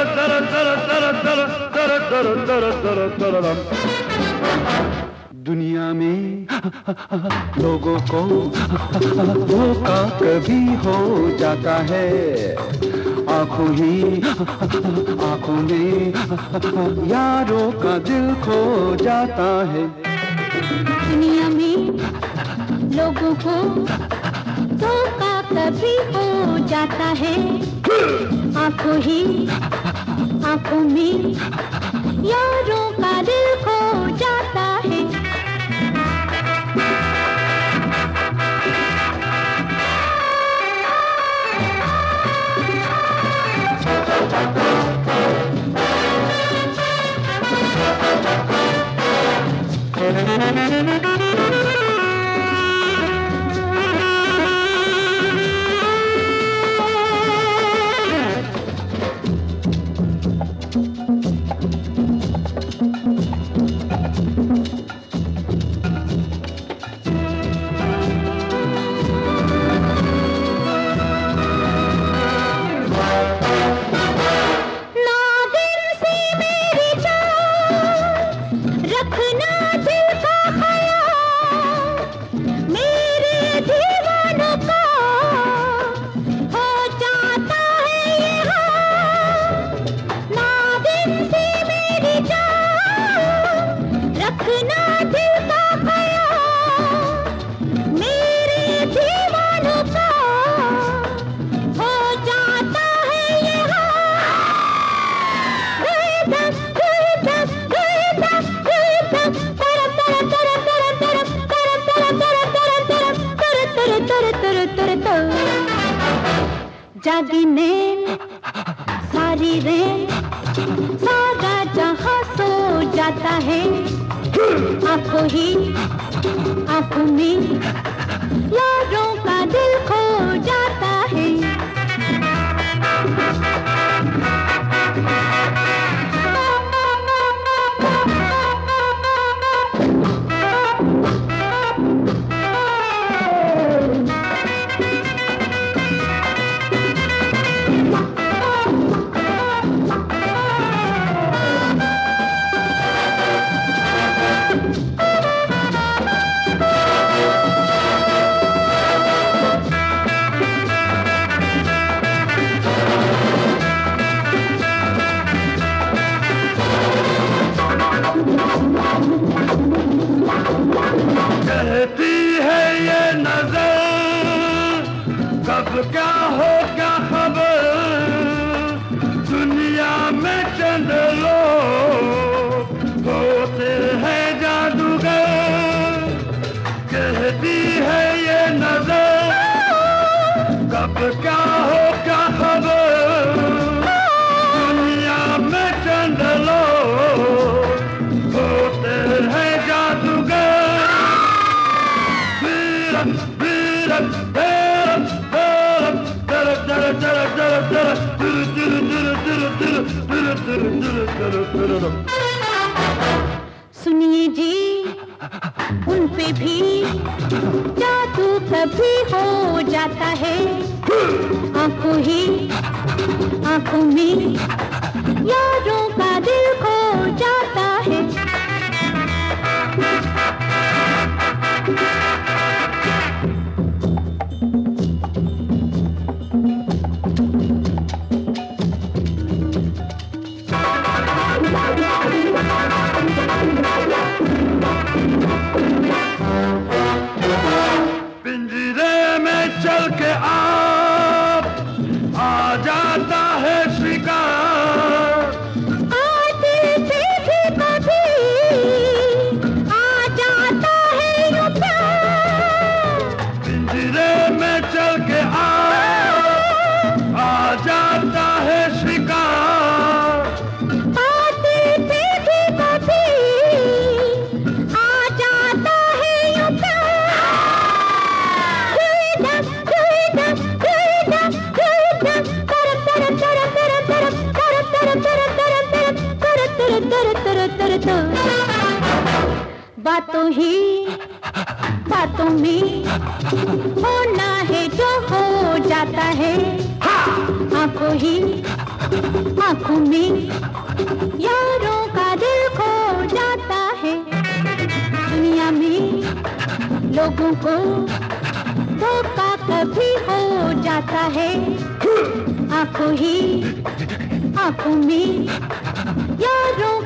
दुनिया में लोगों को धोखा कभी हो जाता है, आंखों में यारों का दिल खो जाता है। दुनिया में लोगों को धोखा कभी हो जाता है, आंखों में यारों का दिल खो जाता है। जागी नींद सारी रेत, सारा जहां सो जाता है, आंखों में यारों का दिल खो जाता है। कहती है ये नजर कब क्या हो क्या खबर, दुनिया में चंद लोग होते हैं जादूगर। कहती है ये नजर कब क्या हो क्या खबर, दुनिया में चंद लोग होते हैं जादूगर। सुनिए जी, उन पे भी जादू कभी हो जाता है, आंखों में यारों का दिल खो जाता है। पिंजरे में चल के आप आ जाता है शिकार, आते थे भी कभी आ जाता है यूं प्यार। पिंजरे में चल के आप आ जाता है शिकार, आते थे भी कभी आ जाता है यूं प्यार। बातों में होना है जो हो जाता है, आंखों में यारों का दिल खो जाता है। दुनिया में लोगों को धोखा कभी हो जाता है। आंखों में यारों